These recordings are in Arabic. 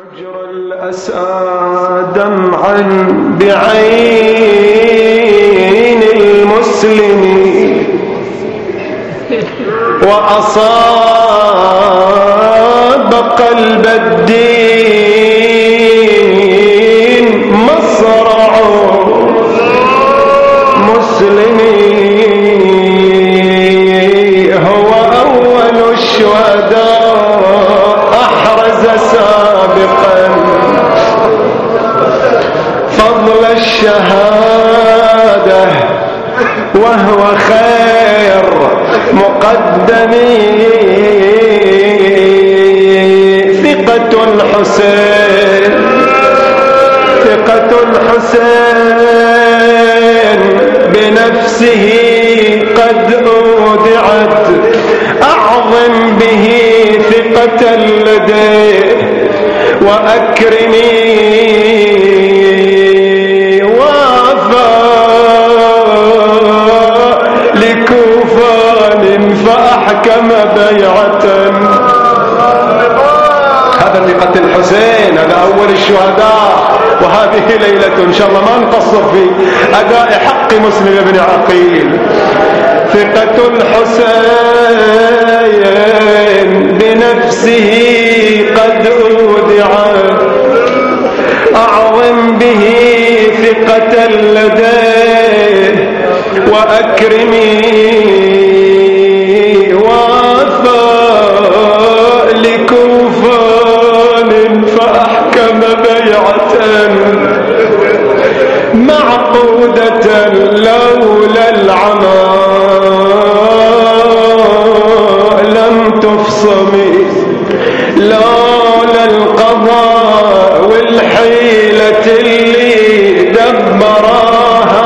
حجر الأسى دمعا بعين المسلم وأصاب قلب الدين مصرع مسلمي هو أول الشهداء أحرز سابقا فضل الشهادة وهو خير مقدمي ثقة الحسين ثقة الحسين بنفسه قد أودعت أعظم به ثقة لديه وأكرمي فأحكم بيعة. هذا ثقة الحسين، هذا أول الشهداء، وهذه ليلة إن شاء الله ما نقصر في أداء حق مسلم بن عقيل. ثقة الحسين بنفسه قد أودعت أعظم به ثقة لديه وأكرمي معقودة لولا العمى لم تفصمي لولا القضاء والحيلة اللي دبراها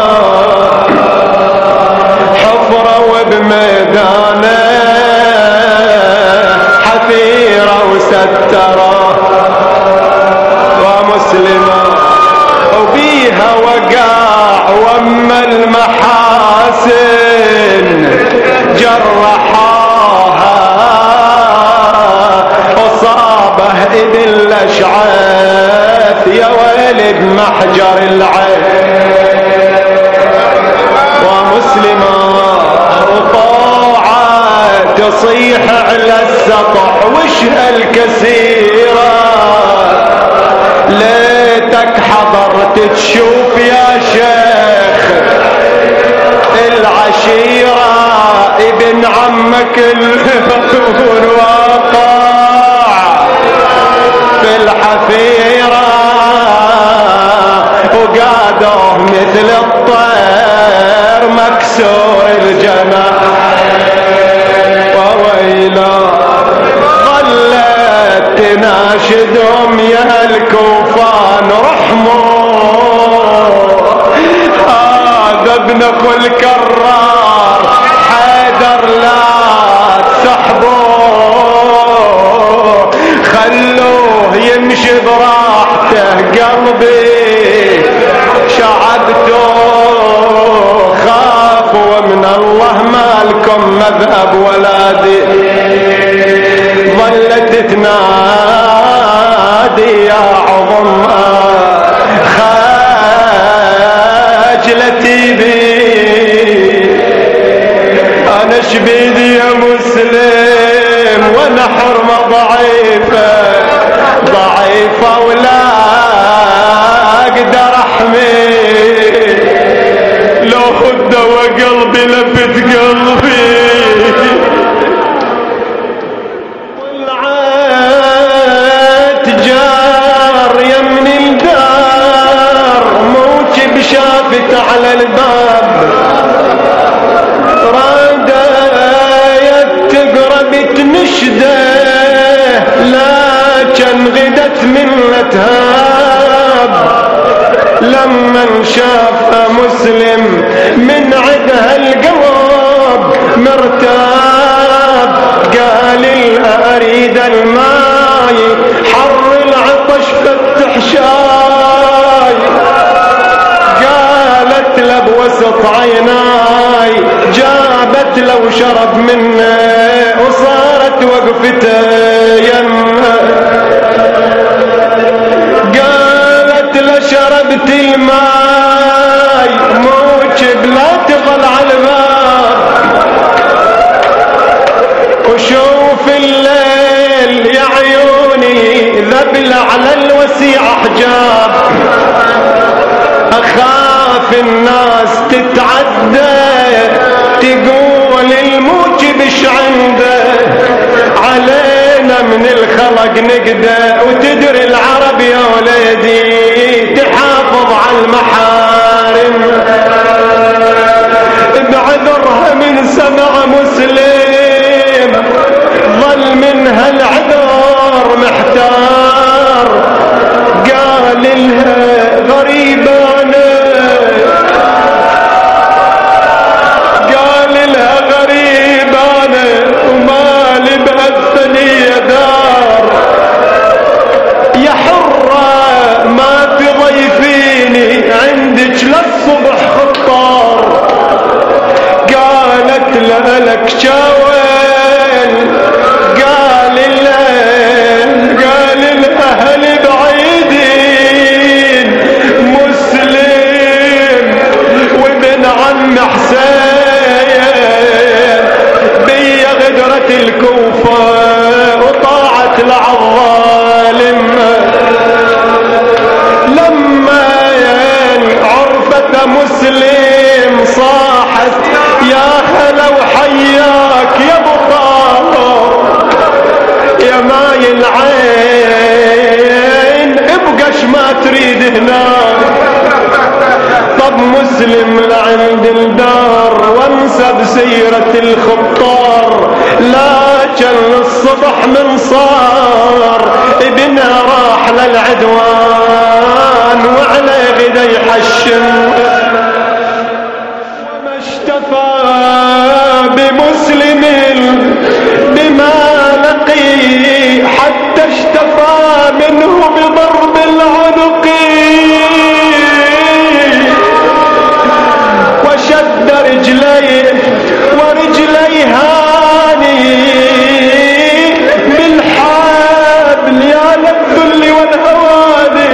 حفرة وبميدانه حفيرة وسترة ومسلمة وبيها وقع وما المحاسن جرحاها وصابه إذ الأشعاث يا ولد محجر العين ومسلمة وطاعة تصيح على السطح وش الكثيرة ليتك حضرت تشوف يا شيخ العشيرة ابن عمك الواقع في الحفيرة وقادوه مثل الطير مكسور الجناح وويلا ظلت تناشدهم يا الكوفان رحموا هذا ابن اخو الكرار حيدر لا تسحبوه خلوه يمشي براحته قلبي شعبته خافوا من الله مالكم مذهب ولادي ظلت تنادي يا عظم خاجلتي بي انا شبيدي يا مسلم وانا حرمة ضعيفة ضعيفة ولا اقدر احمي لو خد وقلبي لفت قلبي شافت على الباب رادت تقرب تنشده لكن غدت من تهاب لما شاف مسلم من عدها القلب مرتاب قال اريد الماي حر العطش فتح شاي قالت له بوسط عيناي جابت له وشرب منه وصارت وقفته يمه شربت الماي موجب لا تظل على الباب، وشوف الليل يا عيوني ذبل على الوسيع حجاب، أخاف الناس تتعدى تقول الموجب اش عنده، علينا من الخلق نقدى، وتدري العرب يا ولدي تحافظ على المحارم، بعذرها من سمع مسلم ظل من هالعذر محتار، قال لها غريبانه، قال لها غريبانه ومالي بهالثنيه دار، يا حره ما تضيفيني عندك للصبح خطار، قالت لك شاوين، قال الأهل بعيدين، مسلم وابن عم حسين بيا غدرة الكوفة وطاعت العظالم، لما عرفت مسلم صاحت يا هلا وحياك يا ابو طاهر، يا ماي العين ابقاش ما تريد هناك، طب مسلم لعند الدار وانسى بسيرة الخطار، لكن الصبح من صار ابنها راح للعدوان وعلى غدا يحشم، وما اشتفى بمسلم بما لقي حتى اشتفى منه بضرب العنق، وشد رجليه ورجلي هاني بالحبل يا للذل والهواني،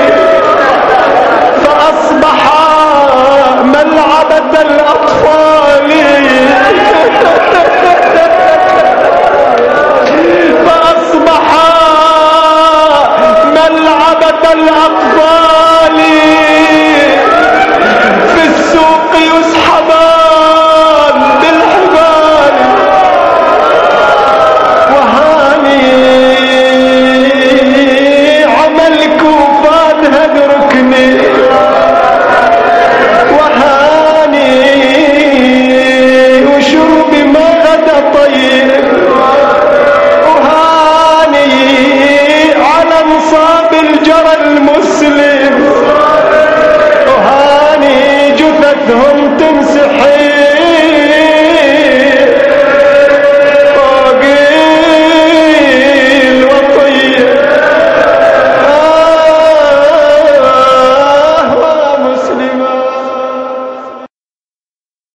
فأصبحا ملعبة الأطفال، فأصبحا ملعبة الأطفال